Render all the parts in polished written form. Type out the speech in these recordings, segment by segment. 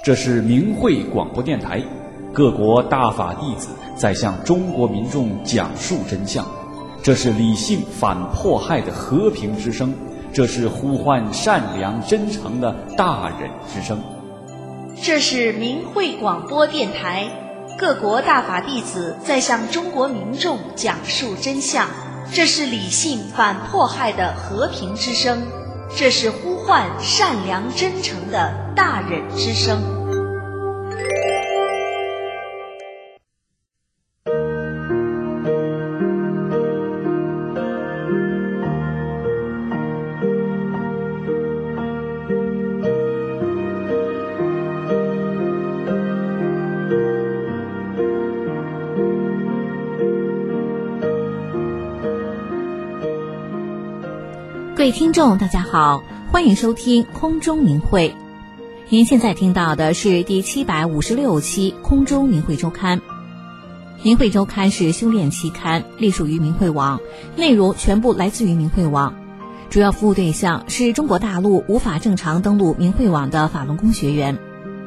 这是明慧广播电台，各国大法弟子在向中国民众讲述真相。这是理性反迫害的和平之声，这是呼唤善良真诚的大忍之声。 这是明慧广播电台，各国大法弟子在向中国民众讲述真相。这是理性反迫害的和平之声，这是呼唤善良真诚的大忍之声。 各位听众大家好，欢迎收听空中明慧。您现在听到的是第756期空中明慧周刊。明慧周刊是修炼期刊，隶属于明慧网，内容全部来自于明慧网，主要服务对象是中国大陆无法正常登录明慧网的法轮功学员。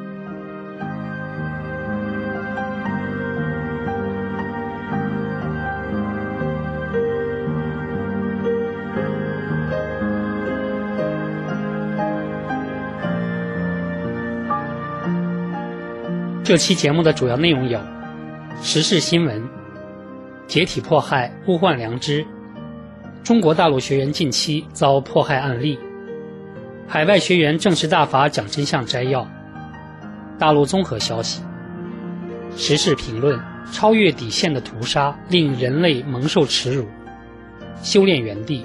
这期节目的主要内容有：时事新闻、解体迫害呼唤良知、中国大陆学员近期遭迫害案例、海外学员正式大法讲真相摘要、大陆综合消息、时事评论：超越底线的屠杀令人类蒙受耻辱，修炼原地。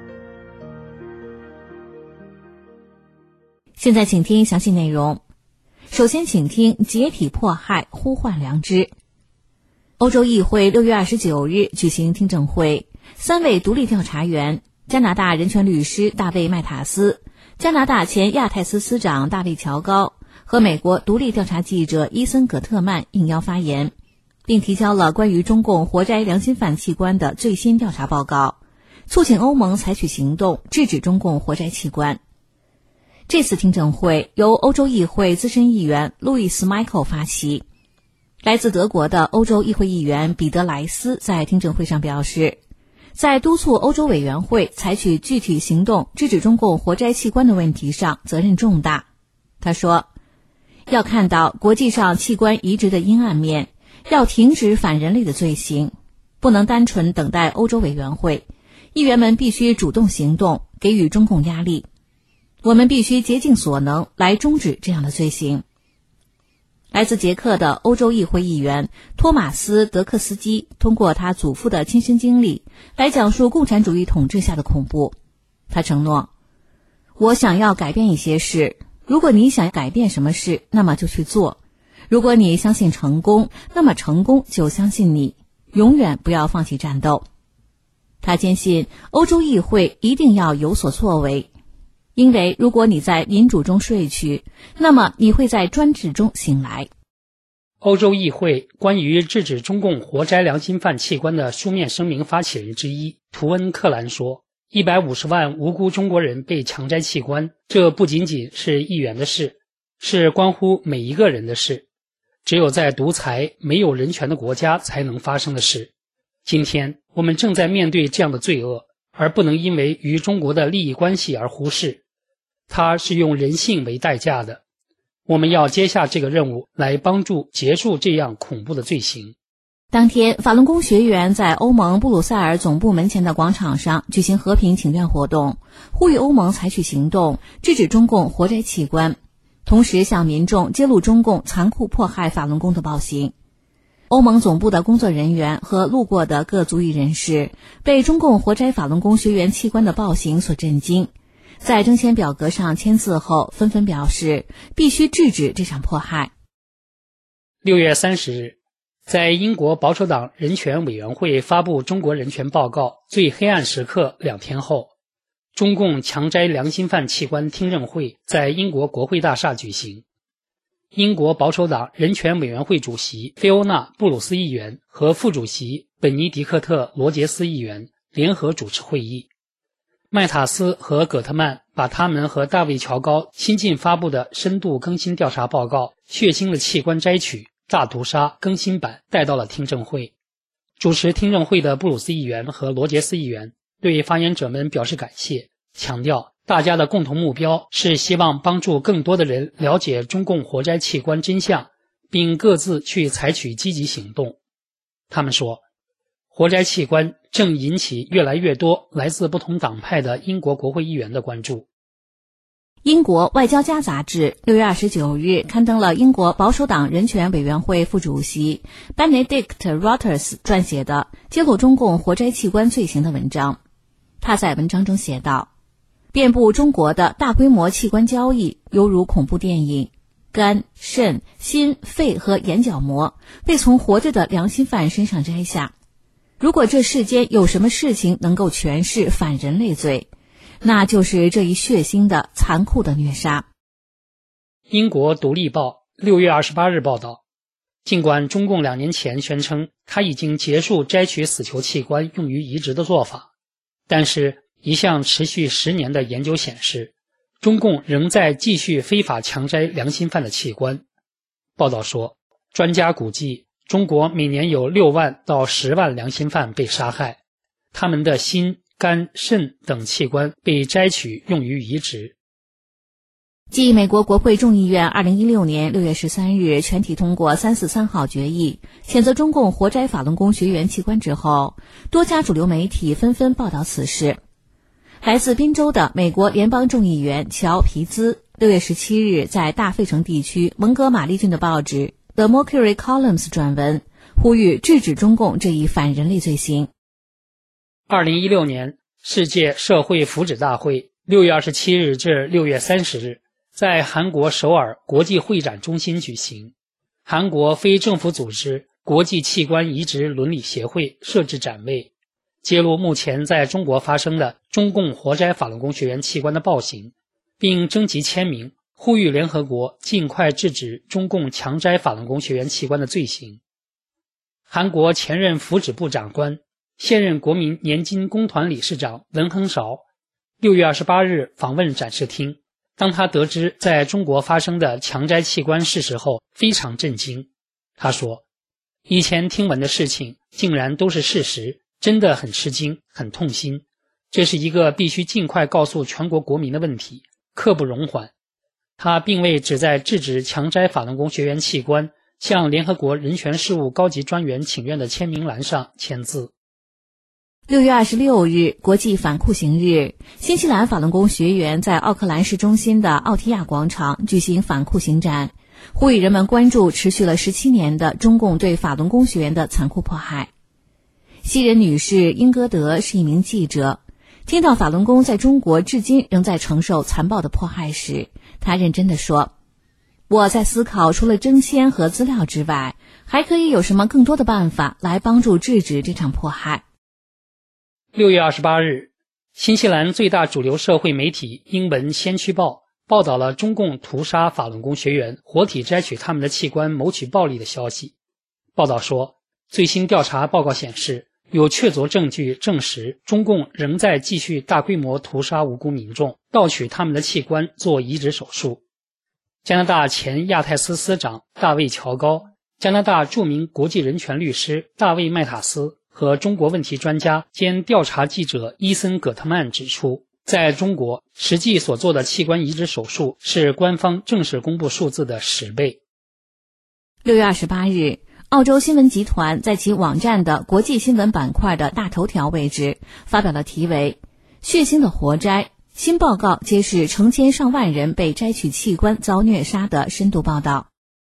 现在请听详细内容。首先请听解体迫害呼唤良知。欧洲议会6月29日举行听证会，3位独立调查员，加拿大人权律师大卫·麦塔斯、加拿大前亚太司司长大卫·乔高和美国独立调查记者伊森·葛特曼应邀发言，并提交了关于中共活摘良心犯器官的最新调查报告，促请欧盟采取行动制止中共活摘器官。这次听证会由欧洲议会资深议员路易斯·迈克发起。来自德国的欧洲议会议员彼得莱斯在听证会上表示，在督促欧洲委员会采取具体行动制止中共活摘器官的问题上责任重大。他说，要看到国际上器官移植的阴暗面，要停止反人类的罪行，不能单纯等待欧洲委员会，议员们必须主动行动，给予中共压力。我们必须竭尽所能来终止这样的罪行。来自捷克的欧洲议会议员托马斯·德克斯基通过他祖父的亲身经历来讲述共产主义统治下的恐怖。他承诺，我想要改变一些事，如果你想改变什么事，那么就去做。如果你相信成功，那么成功就相信你，永远不要放弃战斗。他坚信欧洲议会一定要有所作为，因为如果你在民主中睡去，那么你会在专制中醒来。 欧洲议会关于制止中共活摘良心犯器官的书面声明发起人之一图恩·克兰说，150万无辜中国人被强摘器官，这不仅仅是议员的事，是关乎每一个人的事，只有在独裁没有人权的国家才能发生的事。今天我们正在面对这样的罪恶，而不能因为与中国的利益关系而忽视，它是用人性为代价的。我们要接下这个任务，来帮助结束这样恐怖的罪行。 当天，法轮功学员在欧盟布鲁塞尔总部门前的广场上举行和平请愿活动，呼吁欧盟采取行动，制止中共活摘器官，同时向民众揭露中共残酷迫害法轮功的暴行。欧盟总部的工作人员和路过的各族裔人士被中共活摘法轮功学员器官的暴行所震惊，在征签表格上签字后，纷纷表示必须制止这场迫害。 6月30日，在英国保守党人权委员会发布中国人权报告最黑暗时刻2天后，中共强摘良心犯器官听证会在英国国会大厦举行。英国保守党人权委员会主席菲欧娜·布鲁斯议员和副主席本尼迪克特·罗杰斯议员联合主持会议。 麦塔斯和葛特曼把他们和大卫·乔高新近发布的深度更新调查报告《血腥的器官摘取大屠杀》更新版带到了听证会。主持听证会的布鲁斯议员和罗杰斯议员对发言者们表示感谢，强调大家的共同目标是希望帮助更多的人了解中共活摘器官真相，并各自去采取积极行动。他们说，活摘器官正引起越来越多来自不同党派的英国国会议员的关注。 英国外交家杂志6月29日刊登了英国保守党人权委员会副主席 Benedict Roters 撰写的揭露中共活摘器官罪行的文章。他在文章中写道，遍布中国的大规模器官交易犹如恐怖电影，肝、肾、心、肺和眼角膜被从活着的良心犯身上摘下。如果这世间有什么事情能够诠释反人类罪，那就是这一血腥的残酷的虐杀。 英国独立报6月28日报道，尽管中共2年前宣称他已经结束摘取死囚器官用于移植的做法，但是一项持续10年的研究显示，中共仍在继续非法强摘良心犯的器官。报道说，专家估计中国每年有6万到10万良心犯被杀害，他们的心、肝、肾等器官被摘取用于移植。 继美国国会众议院2016年6月13日全体通过343号决议，谴责中共活摘法轮功学员器官之后，多家主流媒体纷纷报道此事。来自宾州的美国联邦众议员乔·皮兹6月17日在大费城地区蒙哥马利郡的报纸The Mercury Columns 转文，呼吁制止中共这一反人类罪行。 2016年世界社会福祉大会6月27日至6月30日在韩国首尔国际会展中心举行。韩国非政府组织国际器官移植伦理协会设置展位，揭露目前在中国发生的中共活摘法轮功学员器官的暴行，并征集签名，呼吁联合国尽快制止中共强摘法轮功学员器官的罪行。韩国前任福祉部长官、现任国民年金工团理事长文亨韶6月28日访问展示厅，当他得知在中国发生的强摘器官事实后，非常震惊。他说，以前听闻的事情竟然都是事实，真的很吃惊，很痛心。这是一个必须尽快告诉全国国民的问题，刻不容缓。他并未只在制止强摘法轮功学员器官向联合国人权事务高级专员请愿的签名栏上签字。 6月26日，国际反酷刑日，新西兰法轮功学员在奥克兰市中心的奥提亚广场举行反酷刑展，呼吁人们关注持续了17年的中共对法轮功学员的残酷迫害。西人女士英戈德是一名记者，听到法轮功在中国至今仍在承受残暴的迫害时，她认真地说，我在思考除了征签和资料之外，还可以有什么更多的办法来帮助制止这场迫害。 6月28日，新西兰最大主流社会媒体英文先驱报报道了中共屠杀法轮功学员，活体摘取他们的器官谋取暴利的消息。报道说，最新调查报告显示，有确凿证据证实中共仍在继续大规模屠杀无辜民众，盗取他们的器官做移植手术。加拿大前亚太司司长大卫·乔高、加拿大著名国际人权律师大卫·麦塔斯和中国问题专家兼调查记者伊森·葛特曼指出，在中国实际所做的器官移植手术是官方正式公布数字的10倍。 6月28日，澳洲新闻集团在其网站的国际新闻板块的大头条位置发表了题为“血腥的活摘，新报告揭示成千上万人被摘取器官遭虐杀”的深度报道。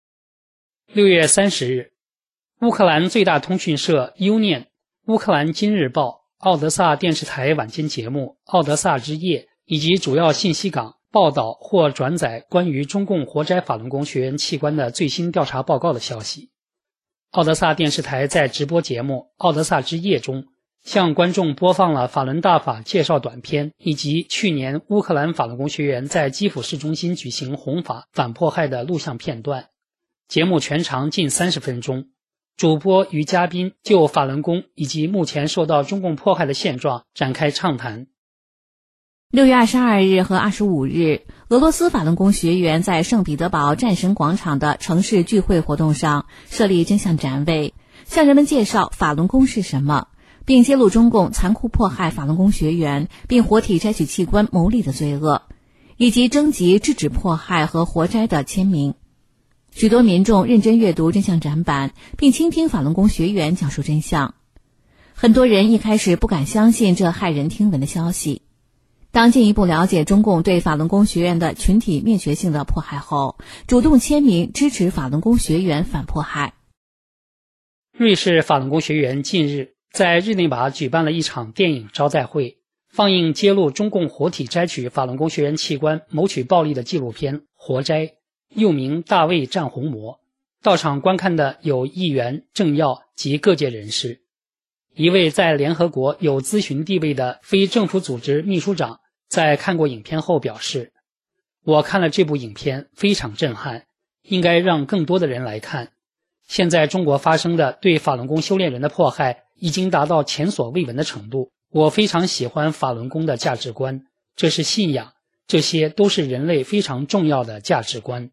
6月30日，乌克兰最大通讯社 Union、乌克兰今日报、奥德萨电视台晚间节目《奥德萨之夜》以及主要信息港报道或转载关于中共活摘法轮功学员器官的最新调查报告的消息。奥德萨电视台在直播节目《奥德萨之夜》中向观众播放了法轮大法介绍短片，以及去年乌克兰法轮功学员在基辅市中心举行弘法反迫害的录像片段。节目全长近30分钟，主播与嘉宾就法轮功以及目前受到中共迫害的现状展开畅谈。 6月22日和25日，俄罗斯法轮功学员在圣彼得堡战神广场的城市聚会活动上设立真相展位，向人们介绍法轮功是什么，并揭露中共残酷迫害法轮功学员并活体摘取器官牟利的罪恶，以及征集制止迫害和活摘的签名。许多民众认真阅读真相展板，并倾听法轮功学员讲述真相。很多人一开始不敢相信这骇人听闻的消息，当进一步了解中共对法轮功学员的群体灭绝性的迫害后，主动签名支持法轮功学员反迫害。 瑞士法轮功学员近日在日内瓦举办了一场电影招待会，放映揭露中共活体摘取法轮功学员器官谋取暴利的纪录片《活摘》，又名《大卫战红魔》。到场观看的有议员、政要及各界人士。一位在联合国有咨询地位的非政府组织秘书长在看过影片后表示，我看了这部影片非常震撼，应该让更多的人来看。现在中国发生的对法轮功修炼人的迫害已经达到前所未闻的程度，我非常喜欢法轮功的价值观，这是信仰，这些都是人类非常重要的价值观。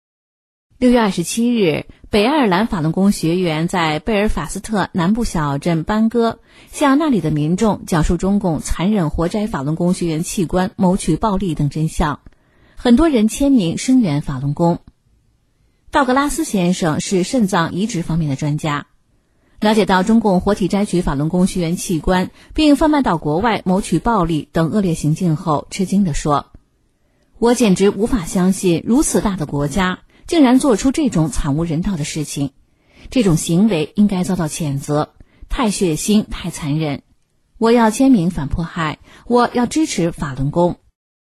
6月27日，北爱尔兰法轮功学员在贝尔法斯特南部小镇班戈向那里的民众讲述中共残忍活摘法轮功学员器官谋取暴利等真相，很多人签名声援法轮功。道格拉斯先生是肾脏移植方面的专家，了解到中共活体摘取法轮功学员器官并贩卖到国外谋取暴利等恶劣行径后，吃惊地说，我简直无法相信如此大的国家竟然做出这种惨无人道的事情，这种行为应该遭到谴责，太血腥，太残忍。我要签名反迫害，我要支持法轮功。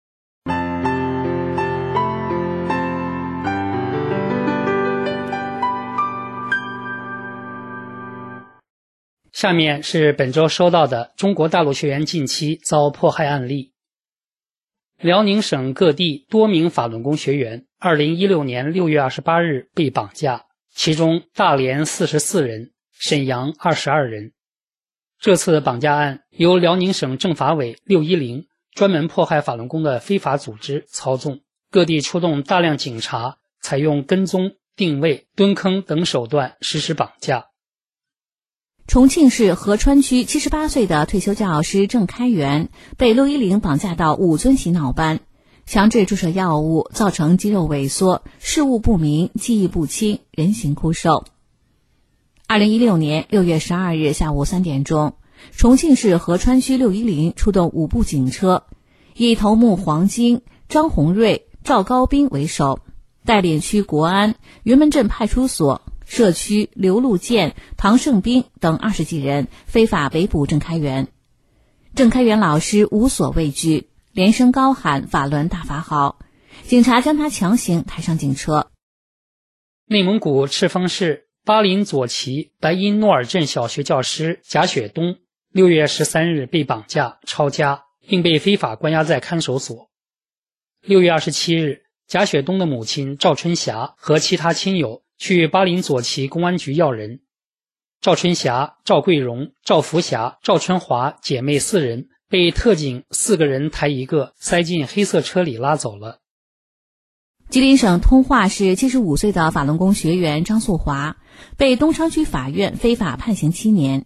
下面是本周收到的中国大陆学员近期遭迫害案例。辽宁省各地多名法轮功学员2016年6月28日被绑架，其中大连44人，沈阳22人。这次绑架案由辽宁省政法委610专门迫害法轮功的非法组织操纵，各地出动大量警察，采用跟踪、定位、蹲坑等手段实施绑架。 重庆市合川区78岁的退休教师郑开元被610绑架到五尊洗脑班，强制注射药物，造成肌肉萎缩、事物不明、记忆不清、人形枯瘦。2016年6月12日下午3点钟，重庆市合川区610出动5部警车，以头目黄金、张红瑞、赵高兵为首，带领区国安、云门镇派出所、社区、刘路建、唐胜兵等20几人非法围捕郑开元。郑开元老师无所畏惧，连声高喊法轮大法好，警察将他强行抬上警车。 内蒙古赤峰市巴林左旗白因诺尔镇小学教师贾雪东6月13日被绑架抄家，并被非法关押在看守所。6月27日，贾雪东的母亲赵春霞和其他亲友去巴林左旗公安局要人。赵春霞、赵桂荣、赵福霞、赵春华姐妹4人被特警4个人抬一个塞进黑色车里拉走了。 吉林省通化市75岁的法轮功学员张素华被东昌区法院非法判刑7年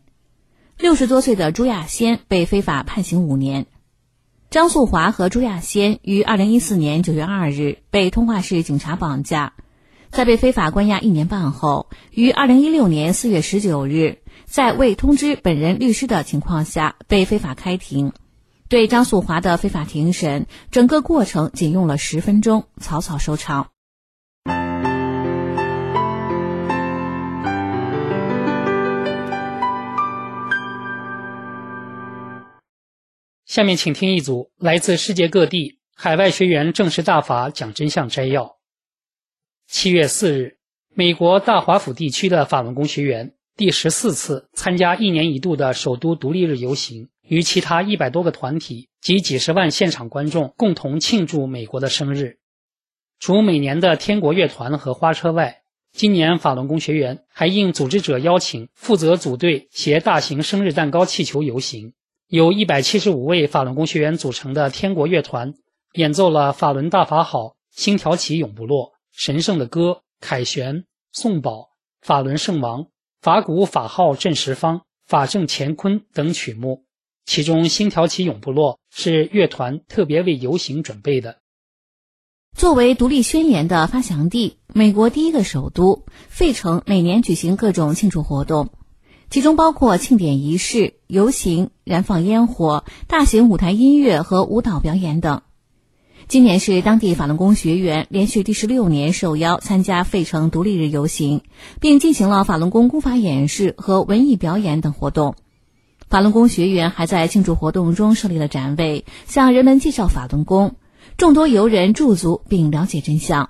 ，60多岁的朱亚仙被非法判刑5年。张素华和朱亚仙于2014年9月2日被通化市警察绑架，在被非法关押1年半后，于2016年4月19日，在未通知本人律师的情况下被非法开庭。对张素华的非法庭审，整个过程仅用了10分钟，草草收场。 下面请听一组来自世界各地海外学员正式大法讲真相摘要。7月4日，美国大华府地区的法轮功学员第14次参加1年1度的首都独立日游行，与其他100多个团体及几十万现场观众共同庆祝美国的生日。除每年的天国乐团和花车外，今年法轮功学员还应组织者邀请负责组队携大型生日蛋糕气球游行， 由175位法轮功学员组成的天国乐团演奏了法轮大法好、星条旗永不落、神圣的歌、凯旋、颂宝、法轮圣王、法鼓法号震十方、法正乾坤等曲目，其中星条旗永不落是乐团特别为游行准备的。 作为独立宣言的发祥地，美国第一个首都，费城每年举行各种庆祝活动，其中包括庆典仪式、游行、燃放烟火、大型舞台音乐和舞蹈表演等。今年是当地法轮功学员连续第16年受邀参加费城独立日游行，并进行了法轮功功法演示和文艺表演等活动。法轮功学员还在庆祝活动中设立了展位，向人们介绍法轮功。众多游人驻足并了解真相。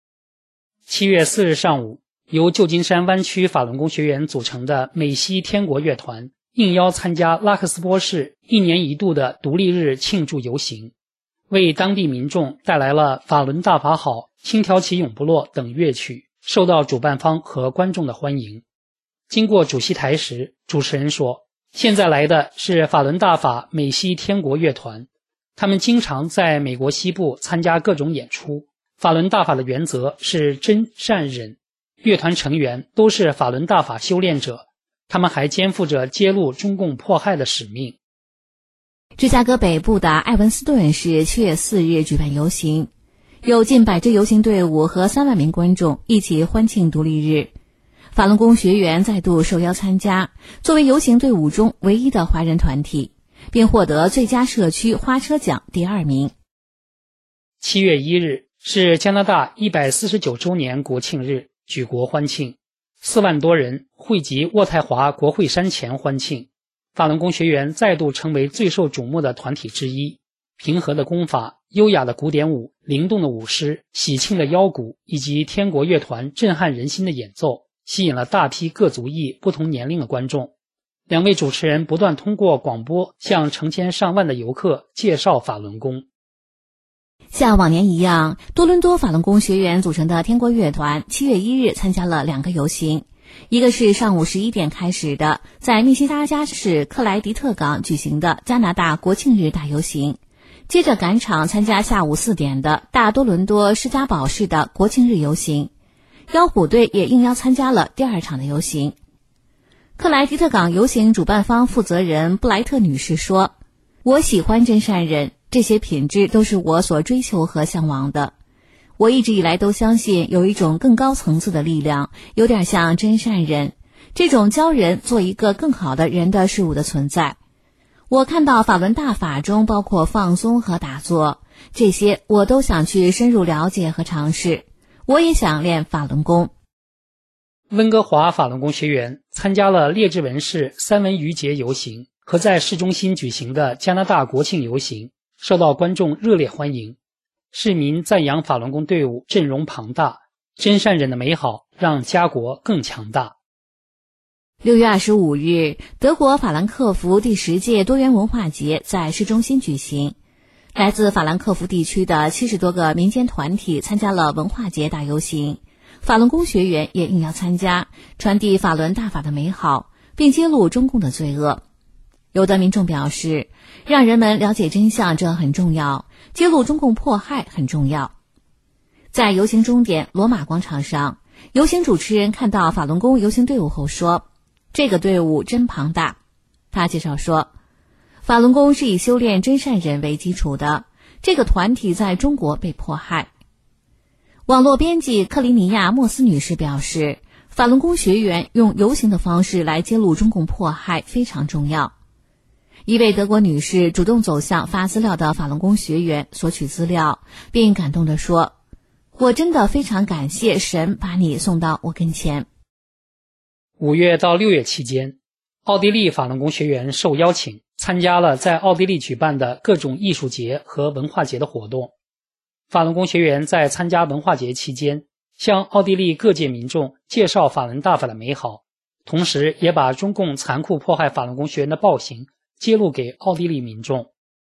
7月4日上午，由旧金山湾区法轮功学员组成的美西天国乐团应邀参加拉克斯波市1年1度的独立日庆祝游行，为当地民众带来了法轮大法好、星条旗永不落等乐曲，受到主办方和观众的欢迎。经过主席台时，主持人说，现在来的是法轮大法美西天国乐团，他们经常在美国西部参加各种演出。法轮大法的原则是真善忍，乐团成员都是法轮大法修炼者，他们还肩负着揭露中共迫害的使命。 芝加哥北部的艾文斯顿市7月4日举办游行，有近100支游行队伍和3万名观众一起欢庆独立日。法轮功学员再度受邀参加，作为游行队伍中唯一的华人团体，并获得最佳社区花车奖第2名。 7月1日是加拿大149周年国庆日，举国欢庆，4万多人汇集渥太华国会山前欢庆。法轮功学员再度成为最受瞩目的团体之一，平和的功法、优雅的古典舞、灵动的舞狮、喜庆的腰鼓以及天国乐团震撼人心的演奏，吸引了大批各族裔、不同年龄的观众。2位主持人不断通过广播向成千上万的游客介绍法轮功。 像往年一样，多伦多法轮功学员组成的天国乐团7月1日参加了2个游行，一个是上午11点开始的，在密西沙加市克莱迪特港举行的加拿大国庆日大游行，接着赶场参加下午4点的大多伦多施嘉堡市的国庆日游行。腰鼓队也应邀参加了第2场的游行。克莱迪特港游行主办方负责人布莱特女士说，我喜欢真善忍，这些品质都是我所追求和向往的。我一直以来都相信有一种更高层次的力量，有点像真善忍，这种教人做一个更好的人的事物的存在。我看到法轮大法中包括放松和打坐，这些我都想去深入了解和尝试。我也想练法轮功。 温哥华法轮功学员参加了列治文市三文鱼节游行和在市中心举行的加拿大国庆游行，受到观众热烈欢迎。市民赞扬法轮功队伍阵容庞大，真善忍的美好让家国更强大。 6月25日，德国法兰克福第10届多元文化节在市中心举行。来自法兰克福地区的70多个民间团体参加了文化节大游行，法轮功学员也应邀参加，传递法轮大法的美好，并揭露中共的罪恶。有的民众表示，让人们了解真相这很重要，揭露中共迫害很重要。在游行终点罗马广场上，游行主持人看到法轮功游行队伍后说，这个队伍真庞大。他介绍说，法轮功是以修炼真善忍为基础的，这个团体在中国被迫害。网络编辑克里尼亚莫斯女士表示，法轮功学员用游行的方式来揭露中共迫害非常重要。一位德国女士主动走向发资料的法轮功学员索取资料，并感动地说，我真的非常感谢神把你送到我跟前。 5月到6月期间，奥地利法轮功学员受邀请参加了在奥地利举办的各种艺术节和文化节的活动。法轮功学员在参加文化节期间，向奥地利各界民众介绍法轮大法的美好，同时也把中共残酷迫害法轮功学员的暴行揭露给奥地利民众。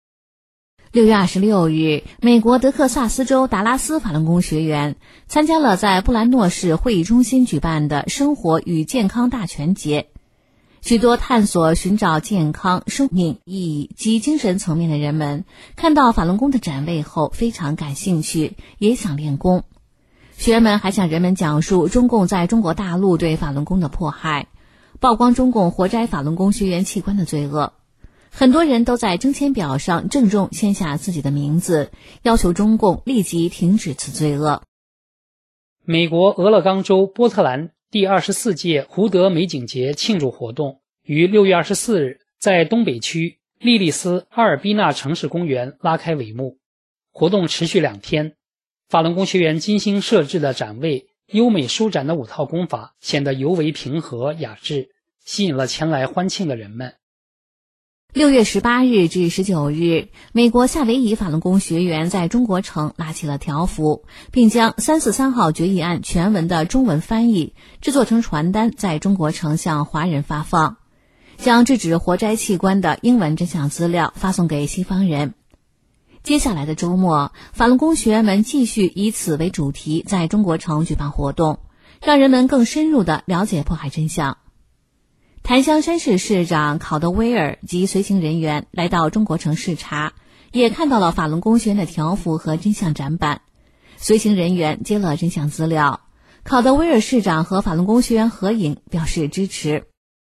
6月26日，美国德克萨斯州达拉斯法轮功学员参加了在布兰诺市会议中心举办的生活与健康大全节。 许多探索寻找健康、生命意义及精神层面的人们，看到法轮功的展位后非常感兴趣，也想练功。学员们还向人们讲述中共在中国大陆对法轮功的迫害，曝光中共活摘法轮功学员器官的罪恶。很多人都在征签表上郑重签下自己的名字，要求中共立即停止此罪恶。 美国俄勒冈州波特兰第24届胡德美景节庆祝活动于6月24日在东北区莉莉丝阿尔宾纳城市公园拉开帷幕。活动持续2天，法轮功学员精心设置的展位、优美舒展的5套功法显得尤为平和雅致，吸引了前来欢庆的人们。 6月18日至19日，美国夏威夷法轮功学员在中国城拉起了条幅，并将343号决议案全文的中文翻译制作成传单，在中国城向华人发放，将制止活摘器官的英文真相资料发送给西方人。接下来的周末，法轮功学员们继续以此为主题在中国城举办活动，让人们更深入地了解迫害真相。檀香山市市长考德威尔及随行人员来到中国城视察，也看到了法轮功学员的条幅和真相展板。随行人员接了真相资料，考德威尔市长和法轮功学员合影表示支持。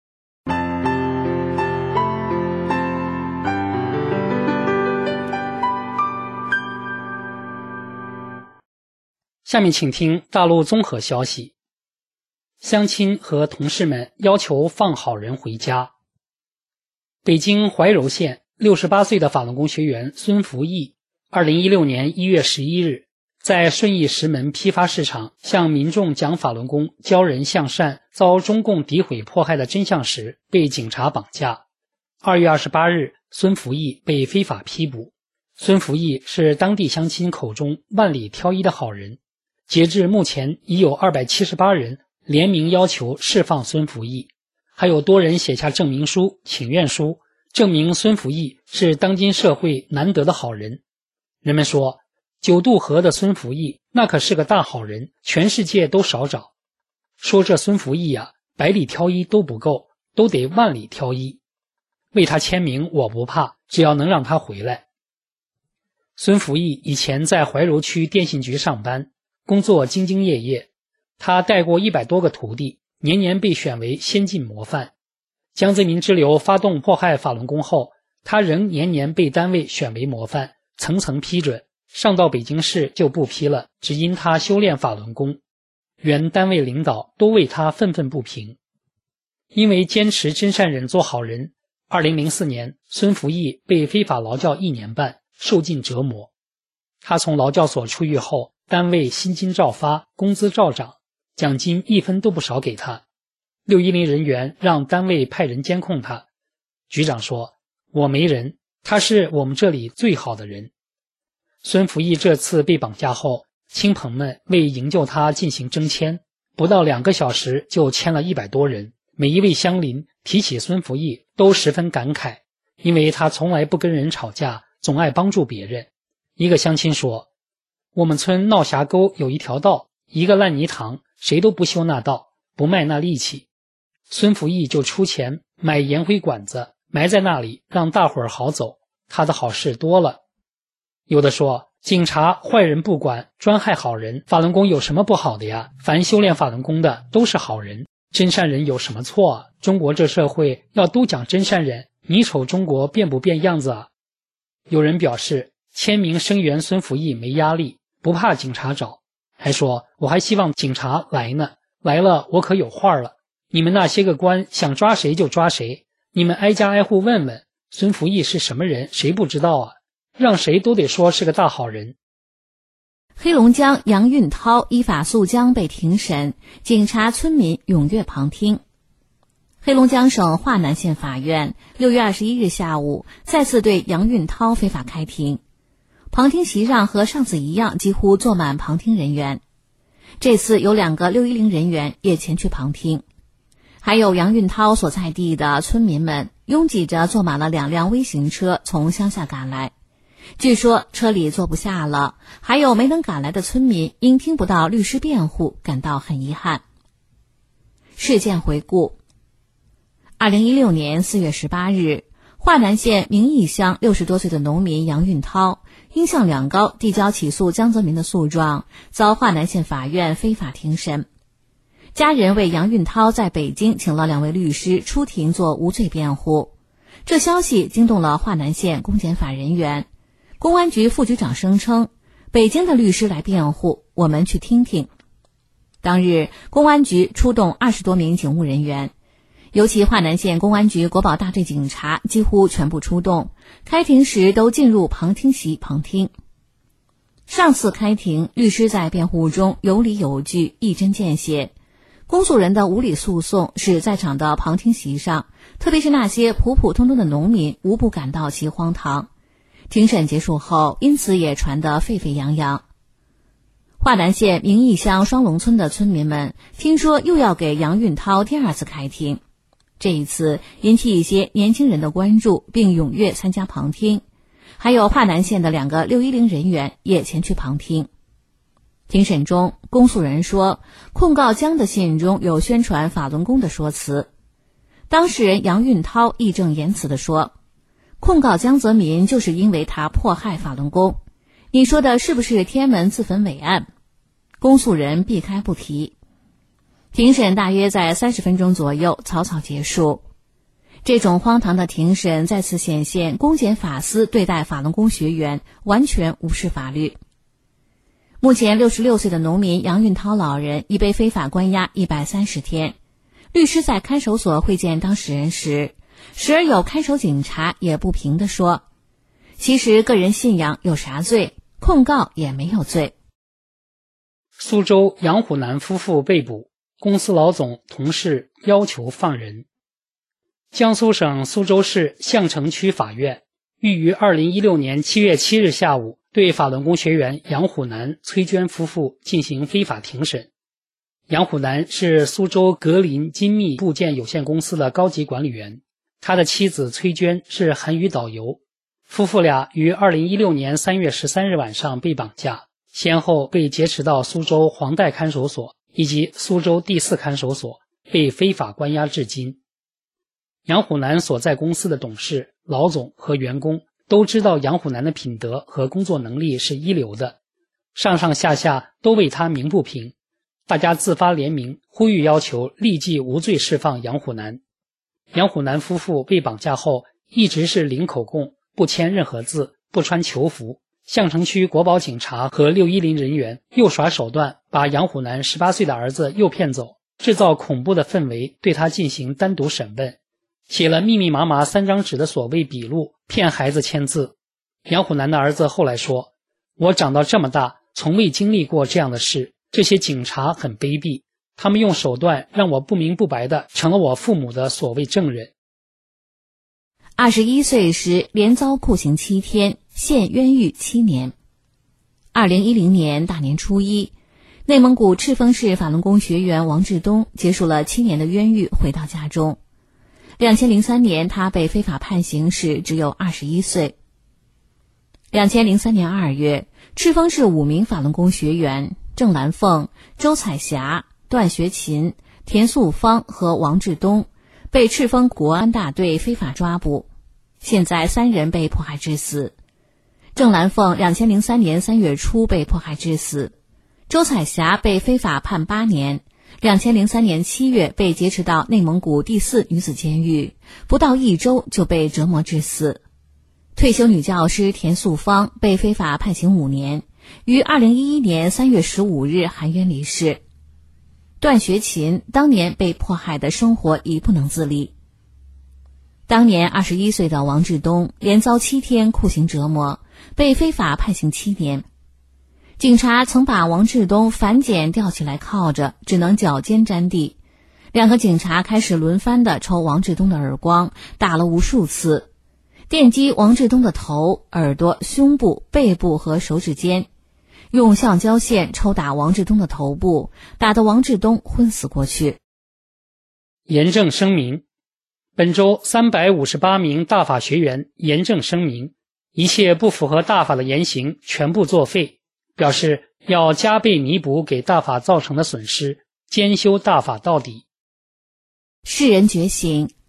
下面请听大陆综合消息。乡亲和同事们要求放好人回家。北京怀柔县68岁的法轮功学员孙福义2016年1月11日在顺义石门批发市场向民众讲法轮功教人向善遭中共诋毁迫害的真相时被警察绑架。2月28日，孙福义被非法批捕。孙福义是当地乡亲口中万里挑一的好人，截至目前已有278人联名要求释放孙福义，还有多人写下证明书、请愿书，证明孙福义是当今社会难得的好人。人们说9渡河的孙福义那可是个大好人，全世界都少找。说这孙福义百里挑一都不够，都得万里挑一。为他签名我不怕，只要能让他回来。孙福义以前在怀柔区电信局上班，工作兢兢业业，他带过100多个徒弟，年年被选为先进模范。江泽民之流发动迫害法轮功后，他仍年年被单位选为模范，层层批准，上到北京市就不批了，只因他修炼法轮功。原单位领导都为他愤愤不平。因为坚持真善忍做好人，2004年孙福义被非法劳教1年半，受尽折磨。他从劳教所出狱后，单位薪金照发，工资照涨，奖金1分都不少给他。610人员让单位派人监控他。局长说，我没人，他是我们这里最好的人。孙福义这次被绑架后，亲朋们为营救他进行征签，不到2个小时就签了100多人。每一位乡邻提起孙福义都十分感慨，因为他从来不跟人吵架，总爱帮助别人。一个乡亲说，我们村闹峡沟有一条道，一个烂泥塘，谁都不修那道，不卖那力气。孙福义就出钱买烟灰管子，埋在那里，让大伙儿好走。他的好事多了。有的说，警察坏人不管，专害好人，法轮功有什么不好的呀？凡修炼法轮功的都是好人，真善忍有什么错啊？中国这社会要都讲真善忍，你瞅中国变不变样子啊？有人表示签名声援孙福义没压力，不怕警察找，还说我还希望警察来呢，来了我可有话了。你们那些个官想抓谁就抓谁，你们挨家挨户问问，孙福义是什么人，谁不知道啊？让谁都得说是个大好人。 黑龙江杨运涛依法诉江被庭审，警察村民踊跃旁听。黑龙江省华南县法院6月21日下午再次对杨运涛非法开庭，旁听席上和上次一样，几乎坐满旁听人员。这次有2个610人员也前去旁听，还有杨运涛所在地的村民们拥挤着坐满了2辆微型车从乡下赶来。据说车里坐不下了，还有没能赶来的村民因听不到律师辩护感到很遗憾。事件回顾 2016年4月18日，华南县名义乡60多岁的农民杨运涛因向两高递交起诉江泽民的诉状，遭华南县法院非法庭审。家人为杨运涛在北京请了2位律师出庭做无罪辩护。这消息惊动了华南县公检法人员。公安局副局长声称，北京的律师来辩护，我们去听听。当日，公安局出动20多名警务人员，尤其华南县公安局国保大队警察几乎全部出动，开庭时都进入旁听席旁听。上次开庭，律师在辩护中有理有据，一针见血。公诉人的无理诉讼使在场的旁听席上，特别是那些普普通通的农民无不感到其荒唐。庭审结束后，因此也传得沸沸扬扬。华南县名义乡双龙村的村民们听说又要给杨运涛第2次开庭，这一次引起一些年轻人的关注，并踊跃参加旁听。还有华南县的2个610人员也前去旁听。庭审中，公诉人说，控告江的信中有宣传法轮功的说辞。当事人杨运涛义正言辞地说，控告江泽民就是因为他迫害法轮功，你说的是不是天安门自焚伟案？公诉人避开不提。庭审大约在30分钟左右草草结束。这种荒唐的庭审再次显现公检法司对待法轮功学员完全无视法律。目前66岁的农民杨运涛老人已被非法关押130天。律师在看守所会见当事人时，时而有看守警察也不平地说，其实个人信仰有啥罪，控告也没有罪。 苏州杨虎南夫妇被捕，公司老总同事要求放人。江苏省苏州市相城区法院欲于2016年7月7日下午对法轮功学员杨虎南、崔娟夫妇进行非法庭审。杨虎南是苏州格林精密部件有限公司的高级管理员，他的妻子崔娟是韩语导游。夫妇俩于2016年3月13日晚上被绑架，先后被劫持到苏州黄带看守所以及苏州第4看守所，被非法关押至今。杨虎南所在公司的董事、老总和员工都知道杨虎南的品德和工作能力是一流的，上上下下都为他鸣不平，大家自发联名呼吁要求立即无罪释放杨虎南。杨虎南夫妇被绑架后一直是零口供，不签任何字，不穿囚服。相城区国保警察和610人员又耍手段，把杨虎南18岁的儿子诱骗走，制造恐怖的氛围，对他进行单独审问，写了密密麻麻3张纸的所谓笔录，骗孩子签字。杨虎南的儿子后来说，我长到这么大从未经历过这样的事，这些警察很卑鄙，他们用手段让我不明不白地成了我父母的所谓证人。 21岁时连遭酷刑7天，现冤狱7年。2010年大年初一，内蒙古赤峰市法轮功学员王志东结束了7年的冤狱，回到家中。2003年他被非法判刑时只有21岁。2003年2月，赤峰市5名法轮功学员郑兰凤、周彩霞、段学勤、田素芳和王志东被赤峰国安大队非法抓捕，现在3人被迫害致死。郑兰凤2003年3月初被迫害致死，周彩霞被非法判8年，2003年7月被劫持到内蒙古第4女子监狱，不到1周就被折磨致死。退休女教师田素芳被非法判刑5年，于2011年3月15日含冤离世。段学勤当年被迫害的生活已不能自理。当年21岁的王志东连遭7天酷刑折磨，被非法判刑7年。警察曾把王志东反剪吊起来铐着，只能脚尖沾地。2个警察开始轮番地抽王志东的耳光，打了无数次，电击王志东的头、耳朵、胸部、背部和手指尖，用橡胶线抽打王志东的头部，打得王志东昏死过去。 严正声明，本周358名大法学员严正声明，一切不符合大法的言行全部作废，表示要加倍弥补给大法造成的损失，兼修大法到底。 世人觉醒，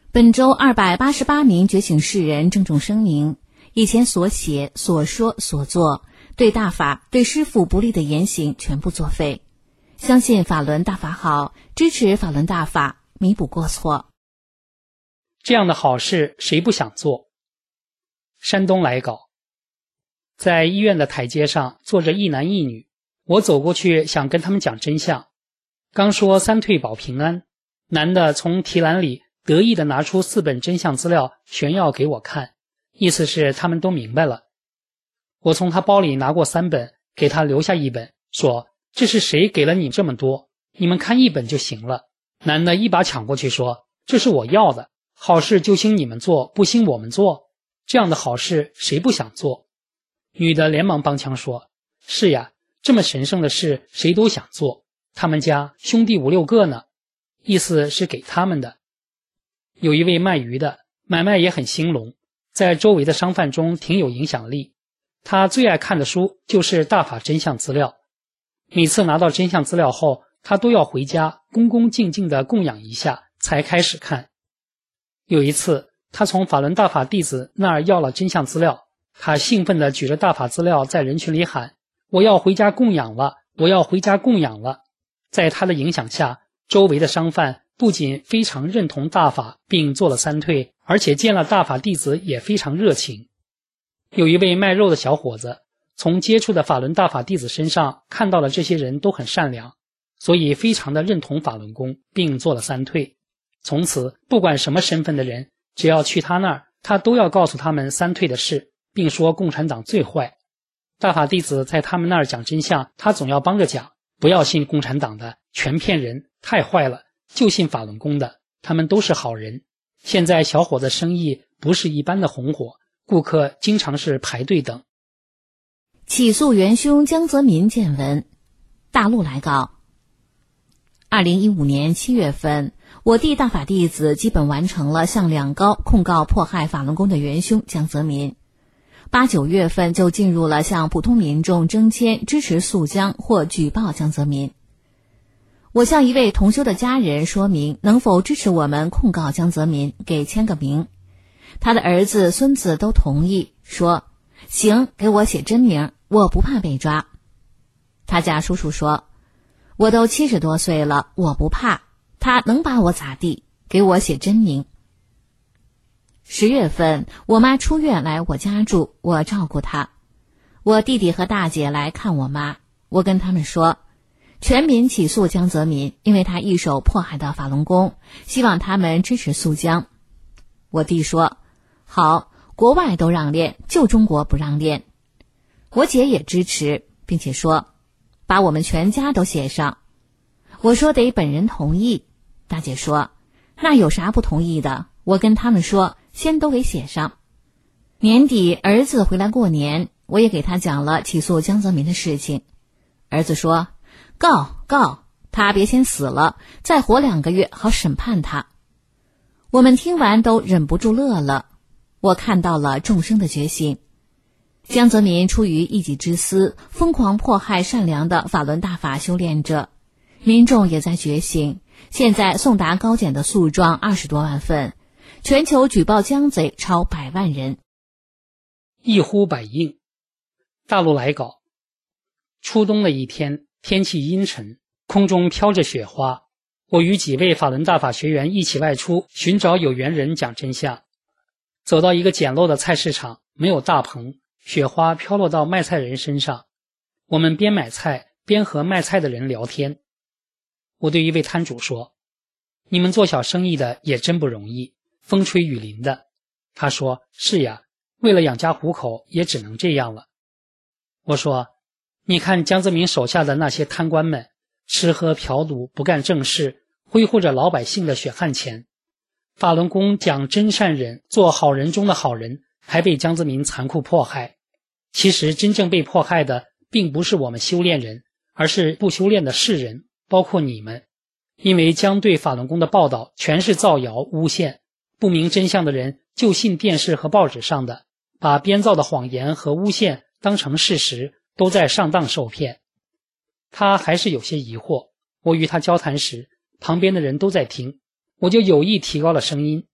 本周288名觉醒世人郑重声明，以前所写、所说、所做，对大法、对师父不利的言行全部作废。相信法轮大法好，支持法轮大法，弥补过错。 这样的好事谁不想做？山东来稿，在医院的台阶上坐着一男一女，我走过去想跟他们讲真相。刚说三退保平安，男的从提篮里得意地拿出4本真相资料炫耀给我看，意思是他们都明白了。我从他包里拿过3本，给他留下1本，说这是谁给了你这么多？你们看1本就行了。男的一把抢过去说，这是我要的，好事就兴你们做，不兴我们做，这样的好事谁不想做？女的连忙帮腔说，是呀，这么神圣的事谁都想做，他们家兄弟5、6个呢，意思是给他们的。有一位卖鱼的，买卖也很兴隆，在周围的商贩中挺有影响力。他最爱看的书就是大法真相资料，每次拿到真相资料后，他都要回家恭恭敬敬地供养一下才开始看。有一次他从法轮大法弟子那儿要了真相资料，他兴奋地举着大法资料在人群里喊，我要回家供养了，我要回家供养了。在他的影响下，周围的商贩不仅非常认同大法并做了3退，而且见了大法弟子也非常热情。有一位卖肉的小伙子，从接触的法轮大法弟子身上看到了这些人都很善良，所以非常的认同法轮功，并做了3退。从此不管什么身份的人，只要去他那儿，他都要告诉他们3退的事，并说共产党最坏。大法弟子在他们那儿讲真相，他总要帮着讲，不要信共产党的，全骗人，太坏了，就信法轮功的，他们都是好人。现在小伙子生意不是一般的红火，顾客经常是排队等。 起诉元凶江泽民见闻，大陆来稿。2015年7月份，我弟大法弟子基本完成了向两高控告迫害法轮功的元凶江泽民。8、9月份就进入了向普通民众征签支持诉江或举报江泽民。我向一位同修的家人说明能否支持我们控告江泽民，给签个名。他的儿子、孙子都同意，说行，给我写真名，我不怕被抓。他家叔叔说，我都70多岁了，我不怕，他能把我咋地，给我写真名。10月份，我妈出院来我家住，我照顾她。我弟弟和大姐来看我妈，我跟他们说，全民起诉江泽民，因为他一手迫害的法轮功，希望他们支持诉江。我弟说，好，国外都让练，就中国不让练。我姐也支持，并且说，把我们全家都写上。我说得本人同意。大姐说，那有啥不同意的？我跟他们说，先都给写上。年底儿子回来过年，我也给他讲了起诉江泽民的事情。儿子说，告，他别先死了，再活2个月好审判他。我们听完都忍不住乐了。我看到了众生的觉醒。江泽民出于一己之私，疯狂迫害善良的法轮大法修炼者，民众也在觉醒。现在送达高检的诉状20多万份，全球举报江贼超100万人。 一呼百应。大陆来稿。初冬的一天，天气阴沉，空中飘着雪花。我与几位法轮大法学员一起外出寻找有缘人讲真相。走到一个简陋的菜市场，没有大棚，雪花飘落到卖菜人身上。我们边买菜边和卖菜的人聊天。我对一位摊主说，你们做小生意的也真不容易，风吹雨淋的。他说，是呀，为了养家糊口也只能这样了。我说，你看江泽民手下的那些贪官们，吃喝嫖赌，不干正事，挥霍着老百姓的血汗钱。法轮功讲真善忍，做好人中的好人，还被江泽民残酷迫害。其实真正被迫害的并不是我们修炼人，而是不修炼的世人，包括你们。因为将对法轮功的报道全是造谣诬陷，不明真相的人就信电视和报纸上的，把编造的谎言和诬陷当成事实，都在上当受骗。他还是有些疑惑，我与他交谈时，旁边的人都在听，我就有意提高了声音。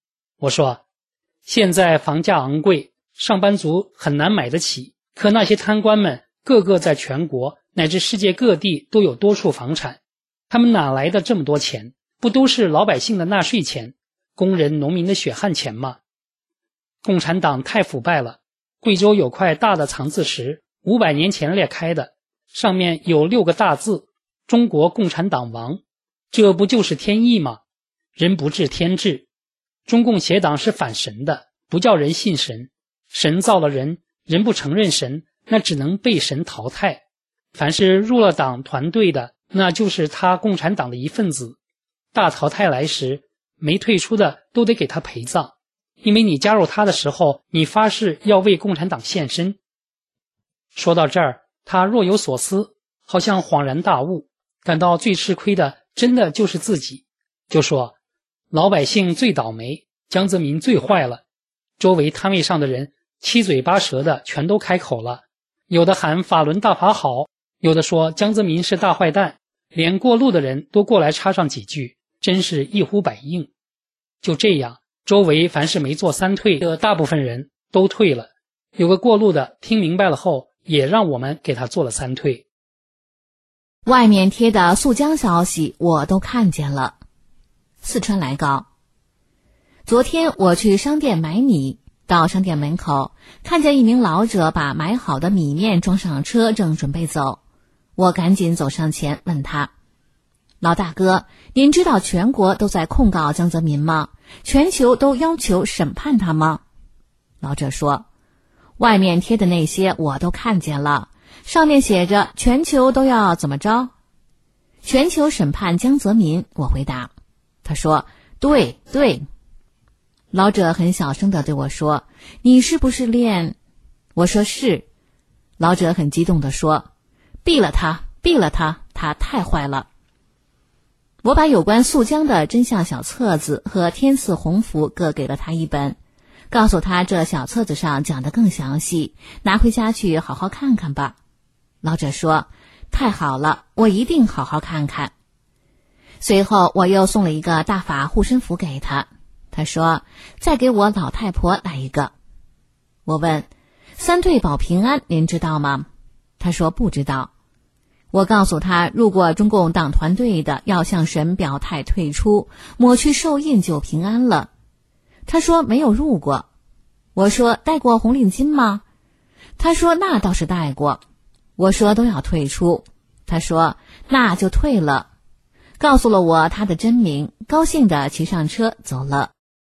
我说，现在房价昂贵，上班族很难买得起，可那些贪官们个个在全国乃至世界各地都有多处房产，他们哪来的这么多钱？不都是老百姓的纳税钱，工人农民的血汗钱吗？共产党太腐败了，贵州有块大的藏字石，500年前裂开的，上面有6个大字，中国共产党亡，这不就是天意吗？人不治天治，中共邪党是反神的，不叫人信神，神造了人，人不承认神，那只能被神淘汰。凡是入了党团队的，那就是他共产党的一份子，大淘汰来时，没退出的都得给他陪葬，因为你加入他的时候，你发誓要为共产党献身。说到这儿，他若有所思，好像恍然大悟，感到最吃亏的真的就是自己，就说老百姓最倒霉，江泽民最坏了。周围摊位上的人七嘴八舌的全都开口了，有的喊法轮大法好，有的说江泽民是大坏蛋，连过路的人都过来插上几句，真是一呼百应。就这样，周围凡是没做3退的大部分人都退了，有个过路的听明白了后，也让我们给他做了3退。 外面贴的速江消息我都看见了。四川来稿，昨天我去商店买米，到商店门口看见一名老者把买好的米面装上车，正准备走，我赶紧走上前问他，老大哥，您知道全国都在控告江泽民吗？全球都要求审判他吗？老者说，外面贴的那些我都看见了，上面写着全球都要怎么着？全球审判江泽民，我回答。他说，对。老者很小声地对我说，你是不是练？我说是。老者很激动地说，毙了他，他太坏了。我把有关速江的真相小册子和天赐鸿福各给了他一本，告诉他这小册子上讲得更详细，拿回家去好好看看吧。老者说，太好了，我一定好好看看。随后我又送了一个大法护身符给他，他说，再给我老太婆来一个。我问，3退保平安您知道吗？他说不知道。我告诉他，入过中共党团队的要向神表态退出，抹去手印就平安了。他说没有入过。我说戴过红领巾吗？他说那倒是戴过。我说都要退出。他说那就退了，告诉了我他的真名，高兴地骑上车走了。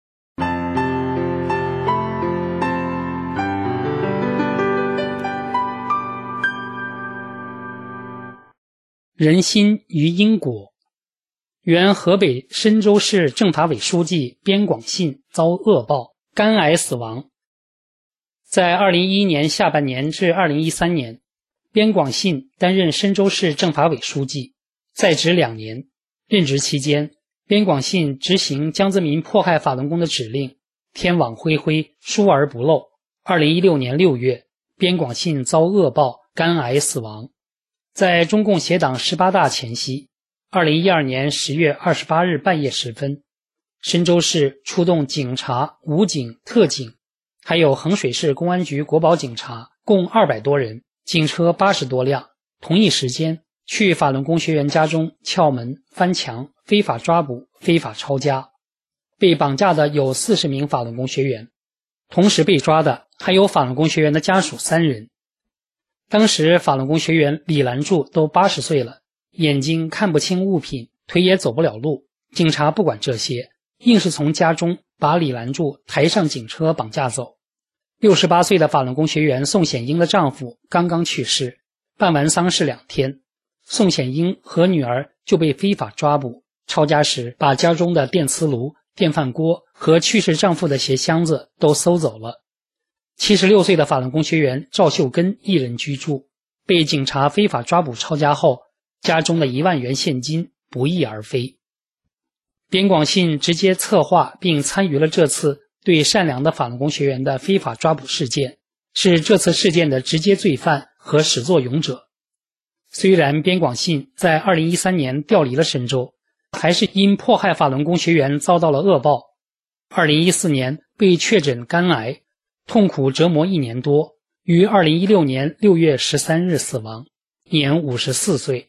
人心于因果。原河北申州市政法委书记边广信遭恶报，肝癌死亡。在2011年下半年至2013年，边广信担任申州市政法委书记，在职2年。任职期间，边广信执行江泽民迫害法轮功的指令，天网恢恢，疏而不漏。2016年6月，边广信遭恶报，肝癌死亡。在中共协党18大前夕，2012年10月28日半夜时分，申州市出动警察、武警、特警，还有衡水市公安局国保警察，共200多人，警车80多辆，同一时间去法轮功学员家中撬门、翻墙、非法抓捕、非法抄家。被绑架的有40名法轮功学员，同时被抓的还有法轮功学员的家属3人。当时法轮功学员李兰柱都80岁了，眼睛看不清物品，腿也走不了路，警察不管这些，硬是从家中把李兰柱抬上警车绑架走。68岁的法轮功学员宋显英的丈夫刚刚去世，办完丧事2天，宋显英和女儿就被非法抓捕，抄家时把家中的电磁炉、电饭锅和去世丈夫的鞋箱子都搜走了。76岁的法轮功学员赵秀根一人居住，被警察非法抓捕抄家后，家中的1万元现金不翼而飞。边广信直接策划并参与了这次对善良的法轮功学员的非法抓捕事件，是这次事件的直接罪犯和始作俑者。虽然边广信在2013年调离了申州，还是因迫害法轮功学员遭到了恶报。 2014年被确诊肝癌，痛苦折磨1年多，于2016年6月13日死亡，年54岁。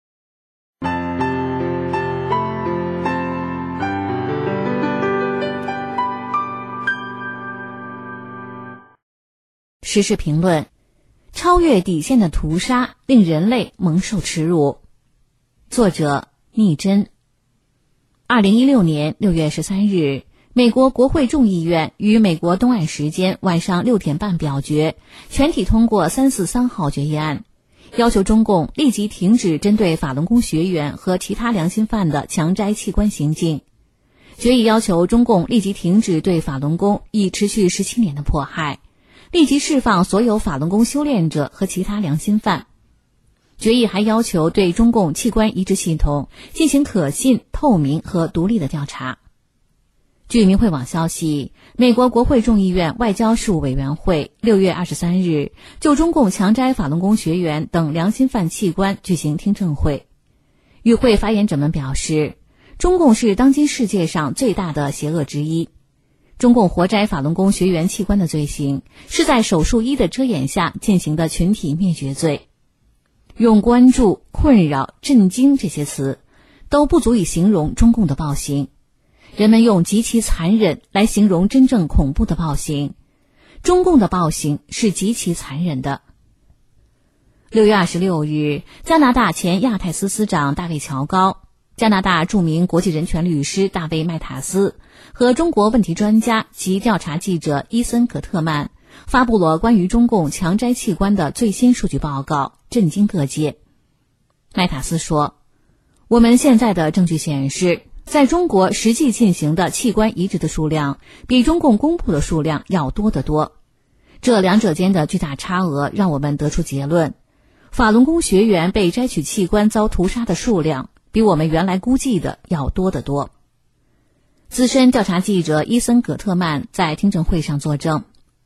时事评论：超越底线的屠杀令人类蒙受耻辱。作者逆真。2016年6月13日，美国国会众议院于美国东岸时间晚上6点半表决，全体通过343号决议案，要求中共立即停止针对法轮功学员和其他良心犯的强摘器官行径。决议要求中共立即停止对法轮功已持续17年的迫害，立即释放所有法轮功修炼者和其他良心犯。决议还要求对中共器官移植系统进行可信、透明和独立的调查。据明慧网消息，美国国会众议院外交事务委员会6月23日就中共强摘法轮功学员等良心犯器官举行听证会。与会发言者们表示，中共是当今世界上最大的邪恶之一。中共活摘法轮功学员器官的罪行，是在手术衣的遮掩下进行的群体灭绝罪。用关注、困扰、震惊这些词，都不足以形容中共的暴行。人们用极其残忍来形容真正恐怖的暴行。中共的暴行是极其残忍的。6月26日，加拿大前亚太司司长大卫·乔高、加拿大著名国际人权律师大卫·麦塔斯和中国问题专家及调查记者伊森·葛特曼发布了关于中共强摘器官的最新数据报告，震惊各界。麦塔斯说，我们现在的证据显示，在中国实际进行的器官移植的数量比中共公布的数量要多得多。这两者间的巨大差额让我们得出结论，法轮功学员被摘取器官遭屠杀的数量比我们原来估计的要多得多。资深调查记者伊森·葛特曼在听证会上作证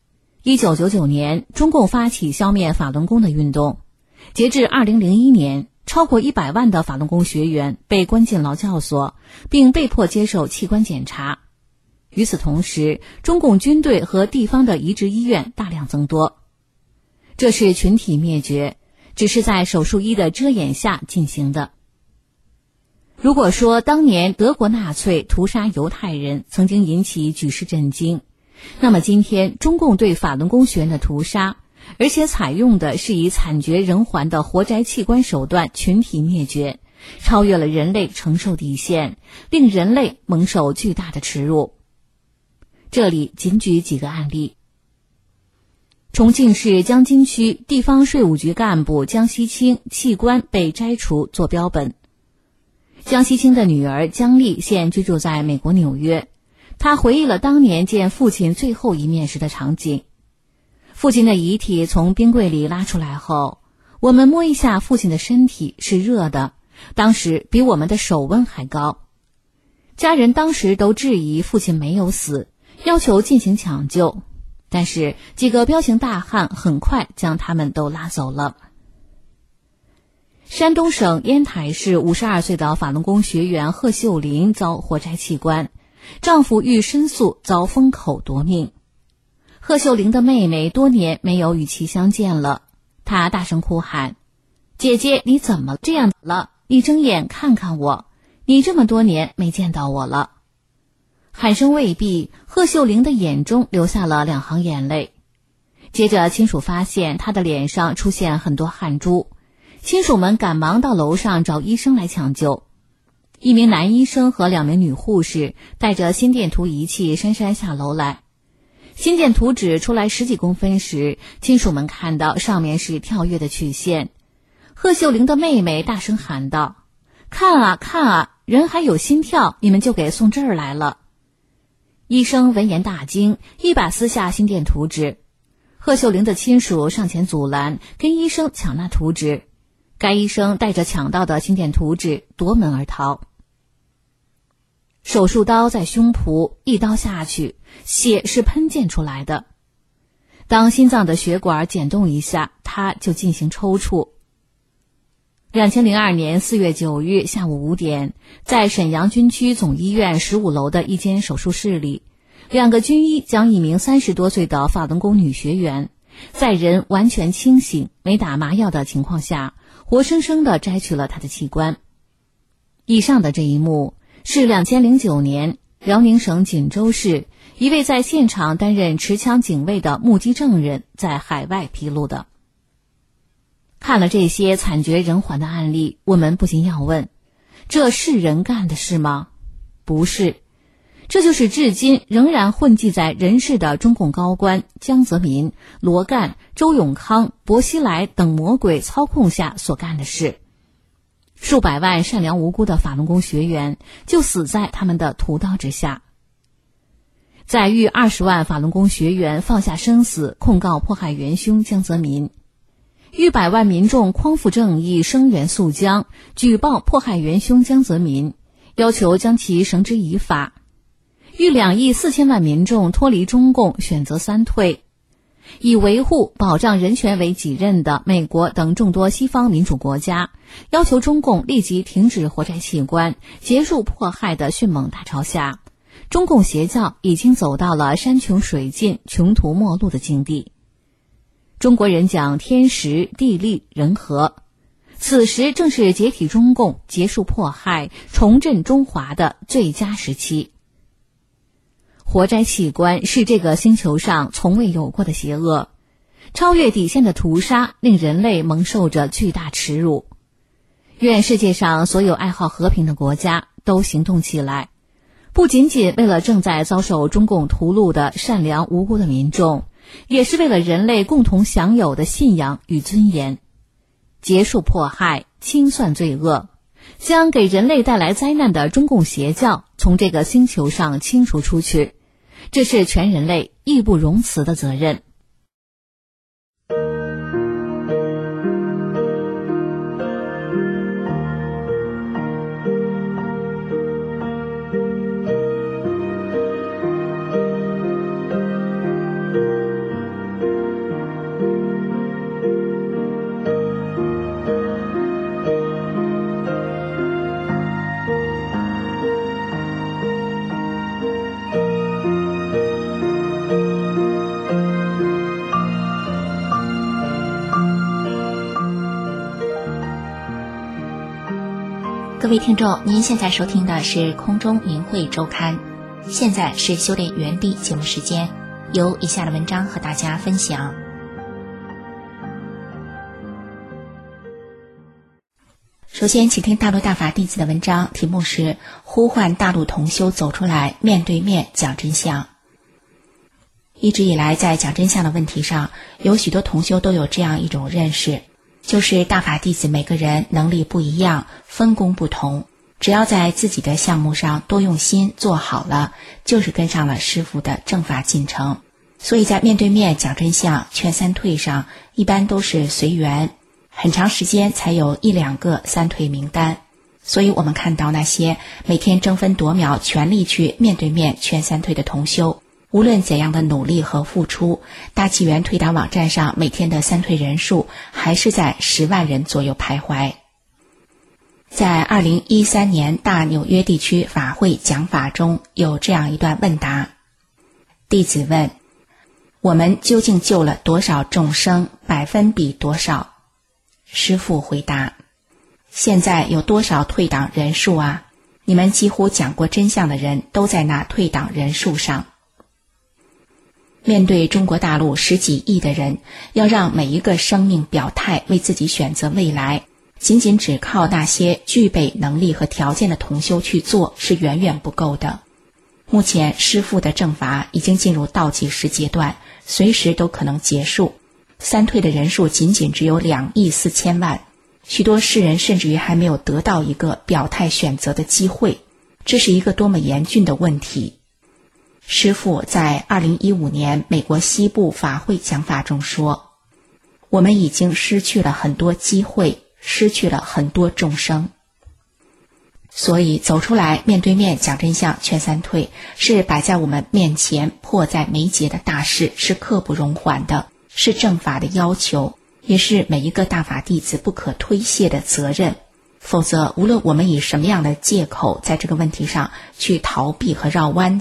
，1999年中共发起消灭法轮功的运动，截至2001年，超过100万的法轮功学员被关进劳教所，并被迫接受器官检查。与此同时，中共军队和地方的移植医院大量增多。这是群体灭绝，只是在手术衣的遮掩下进行的。如果说当年德国纳粹屠杀犹太人曾经引起举世震惊，那么今天中共对法轮功学员的屠杀，而且采用的是以惨绝人寰的活摘器官手段群体灭绝，超越了人类承受底线，令人类蒙受巨大的耻辱。这里仅举几个案例。重庆市江津区地方税务局干部江西清器官被摘除做标本。江西清的女儿江丽现居住在美国纽约，她回忆了当年见父亲最后一面时的场景。父亲的遗体从冰柜里拉出来后，我们摸一下父亲的身体是热的，当时比我们的手温还高。家人当时都质疑父亲没有死，要求进行抢救，但是几个彪形大汉很快将他们都拉走了。山东省烟台市52岁的法轮功学员贺秀玲遭活摘器官，丈夫欲申诉遭封口夺命。贺秀玲的妹妹多年没有与其相见了，她大声哭喊：姐姐，你怎么这样了？你睁眼看看我，你这么多年没见到我了。喊声未毕，贺秀玲的眼中流下了2行眼泪。接着亲属发现她的脸上出现很多汗珠，亲属们赶忙到楼上找医生来抢救。一名男医生和2名女护士带着心电图仪器姗姗下楼来。心电图纸出来10几公分时，亲属们看到上面是跳跃的曲线。贺秀玲的妹妹大声喊道：看啊看啊，人还有心跳，你们就给送这儿来了。医生闻言大惊，一把撕下心电图纸。贺秀玲的亲属上前阻拦，跟医生抢那图纸。该医生带着抢到的心电图纸夺门而逃。手术刀在胸脯，一刀下去，血是喷溅出来的。当心脏的血管剪动一下，他就进行抽搐。2002年4月9日下午5点，在沈阳军区总医院15楼的一间手术室里， 2个军医将一名30多岁的法轮功女学员，在人完全清醒、没打麻药的情况下，活生生地摘取了她的器官。以上的这一幕是2009年辽宁省锦州市一位在现场担任持枪警卫的目击证人在海外披露的。看了这些惨绝人寰的案例，我们不禁要问，这是人干的事吗？不是，这就是至今仍然混迹在人世的中共高官江泽民、罗干、周永康、薄熙来等魔鬼操控下所干的事。数百万善良无辜的法轮功学员就死在他们的屠刀之下。在逾20万法轮功学员放下生死控告迫害元凶江泽民，逾百万民众匡扶正义声援肃江，举报迫害元凶江泽民，要求将其绳之以法。逾2亿4千万民众脱离中共选择3退，以维护保障人权为己任的美国等众多西方民主国家，要求中共立即停止活摘器官，结束迫害的迅猛大潮下，中共邪教已经走到了山穷水尽、穷途末路的境地。中国人讲天时地利人和，此时正是解体中共、结束迫害、重振中华的最佳时期。活摘器官是这个星球上从未有过的邪恶，超越底线的屠杀令人类蒙受着巨大耻辱。愿世界上所有爱好和平的国家都行动起来，不仅仅为了正在遭受中共屠戮的善良无辜的民众，也是为了人类共同享有的信仰与尊严。结束迫害，清算罪恶，将给人类带来灾难的中共邪教从这个星球上清除出去，这是全人类义不容辞的责任。 各位听众，您现在收听的是空中明慧周刊，现在是修炼原地节目时间，由以下的文章和大家分享。首先请听大陆大法弟子的文章，题目是呼唤大陆同修走出来，面对面讲真相。一直以来，在讲真相的问题上，有许多同修都有这样一种认识，就是大法弟子每个人能力不一样，分工不同，只要在自己的项目上多用心做好了，就是跟上了师父的正法进程。所以在面对面讲真相劝3退上，一般都是随缘，很长时间才有1、2个3退名单。所以我们看到那些每天争分夺秒全力去面对面劝3退的同修，无论怎样的努力和付出，大纪元退党网站上每天的3退人数还是在10万人左右徘徊。在2013年大纽约地区法会讲法中，有这样一段问答。弟子问：我们究竟救了多少众生，百分比多少？师父回答：现在有多少退党人数啊？你们几乎讲过真相的人都在那退党人数上。面对中国大陆10几亿的人，要让每一个生命表态，为自己选择未来，仅仅只靠那些具备能力和条件的同修去做是远远不够的。目前师父的正法已经进入倒计时阶段，随时都可能结束。3退的人数仅仅只有2亿4千万，许多世人甚至于还没有得到一个表态选择的机会，这是一个多么严峻的问题。师父在2015年美国西部法会讲法中说，我们已经失去了很多机会，失去了很多众生。所以走出来面对面讲真相劝3退，是摆在我们面前迫在眉睫的大事，是刻不容缓的，是正法的要求，也是每一个大法弟子不可推卸的责任。否则无论我们以什么样的借口在这个问题上去逃避和绕弯子，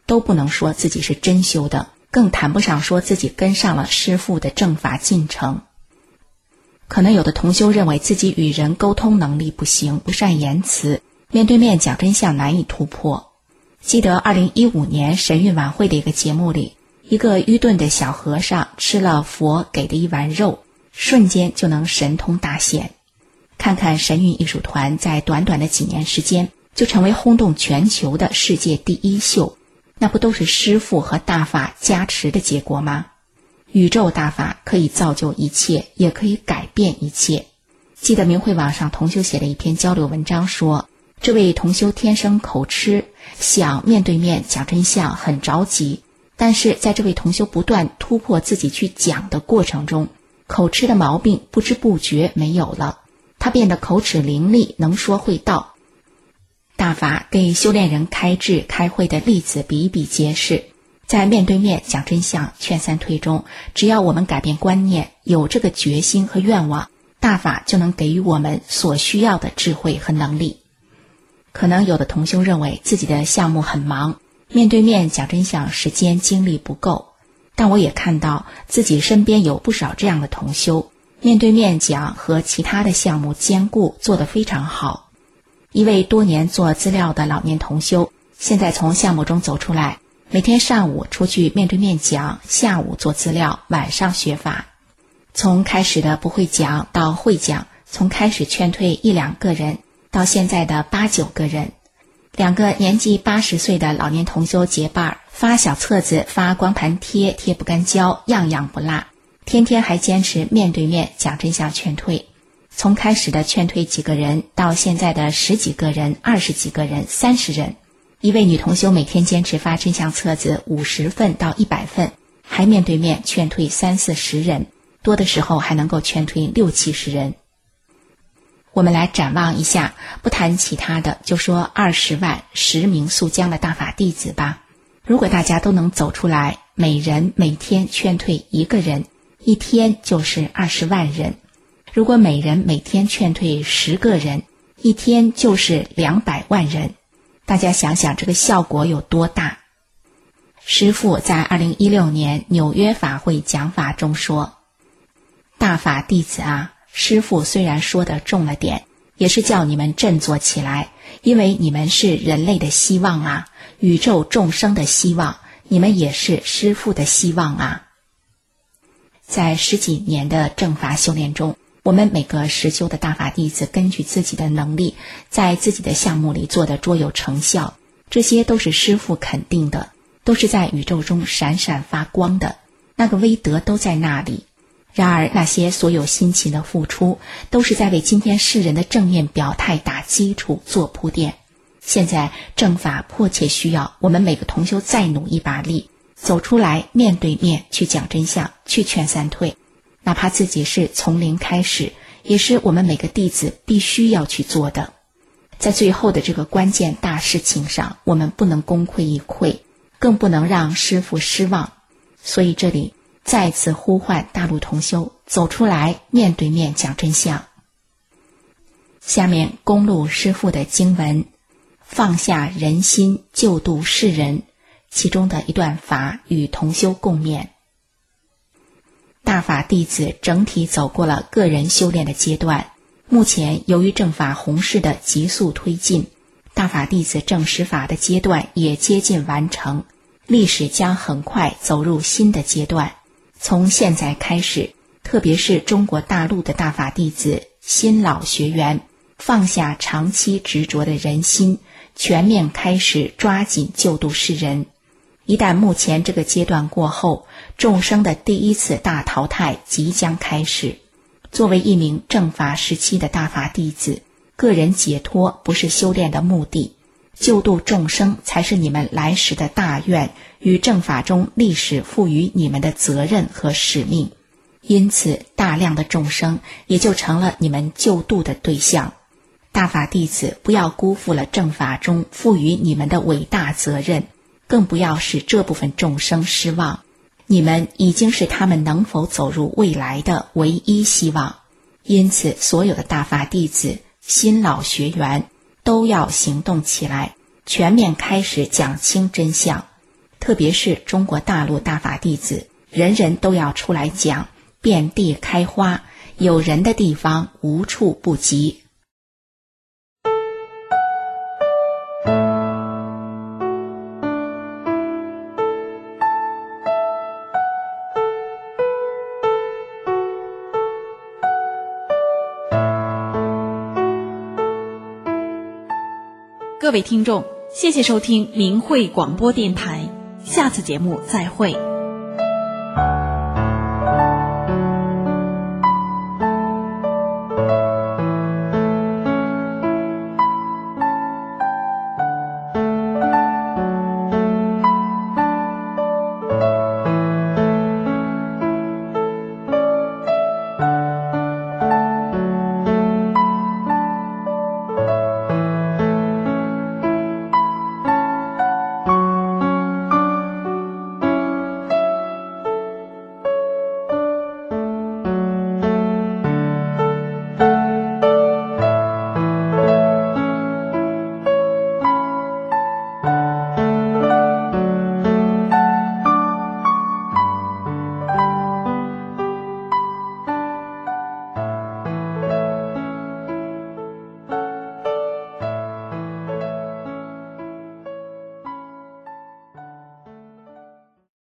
都不能说自己是真修的，更谈不上说自己跟上了师父的正法进程。可能有的同修认为自己与人沟通能力不行，不善言辞，面对面讲真相难以突破。记得2015年神韵晚会的一个节目里，一个愚钝的小和尚吃了佛给的一碗肉，瞬间就能神通大显。看看神韵艺术团在短短的几年时间就成为轰动全球的世界第一秀，那不都是师父和大法加持的结果吗？宇宙大法可以造就一切，也可以改变一切。记得明慧网上同修写了一篇交流文章说，这位同修天生口吃，想面对面讲真相很着急，但是在这位同修不断突破自己去讲的过程中，口吃的毛病不知不觉没有了，他变得口齿伶俐，能说会道。大法给修炼人开智开慧的例子比比皆是，在面对面讲真相劝三退中，只要我们改变观念，有这个决心和愿望，大法就能给予我们所需要的智慧和能力。可能有的同修认为自己的项目很忙，面对面讲真相时间精力不够，但我也看到自己身边有不少这样的同修，面对面讲和其他的项目兼顾，做得非常好。一位多年做资料的老年同修，现在从项目中走出来，每天上午出去面对面讲，下午做资料，晚上学法。从开始的不会讲到会讲，从开始劝退1、2个人到现在的8、9个人。2个年纪80岁的老年同修结伴，发小册子，发光盘贴，贴不干胶，样样不落，天天还坚持面对面讲真相劝退。从开始的劝退几个人到现在的10几个人、20几个人、30人。一位女同修每天坚持发真相册子50份到100份，还面对面劝退30、40人，多的时候还能够劝退60、70人。我们来展望一下，不谈其他的，就说20万实名速将的大法弟子吧。如果大家都能走出来，每人每天劝退1个人，一天就是20万人。如果每人每天劝退10个人，一天就是200万人。大家想想这个效果有多大。师父在2016年纽约法会讲法中说，大法弟子啊，师父虽然说的重了点，也是叫你们振作起来，因为你们是人类的希望啊，宇宙众生的希望，你们也是师父的希望啊。在10几年的正法修炼中，我们每个实修的大法弟子根据自己的能力，在自己的项目里做得卓有成效，这些都是师父肯定的，都是在宇宙中闪闪发光的，那个威德都在那里。然而那些所有辛勤的付出，都是在为今天世人的正面表态打基础做铺垫。现在正法迫切需要我们每个同修再努一把力，走出来面对面去讲真相，去劝三退。哪怕自己是从零开始，也是我们每个弟子必须要去做的。在最后的这个关键大事情上，我们不能功亏一篑，更不能让师父失望。所以这里再次呼唤大陆同修走出来，面对面讲真相。下面恭录师父的经文，放下人心，救度世人，其中的一段法与同修共勉。大法弟子整体走过了个人修炼的阶段，目前由于正法弘誓的急速推进，大法弟子正实法的阶段也接近完成，历史将很快走入新的阶段。从现在开始，特别是中国大陆的大法弟子、新老学员，放下长期执着的人心，全面开始抓紧救度世人。一旦目前这个阶段过后，众生的第一次大淘汰即将开始。作为一名正法时期的大法弟子，个人解脱不是修炼的目的，救度众生才是你们来时的大愿与正法中历史赋予你们的责任和使命。因此大量的众生也就成了你们救度的对象。大法弟子不要辜负了正法中赋予你们的伟大责任，更不要使这部分众生失望。你们已经是他们能否走入未来的唯一希望。因此所有的大法弟子、新老学员都要行动起来，全面开始讲清真相。 特别是中国大陆大法弟子，人人都要出来讲，遍地开花，有人的地方无处不及。 各位听众，谢谢收听明慧广播电台，下次节目再会。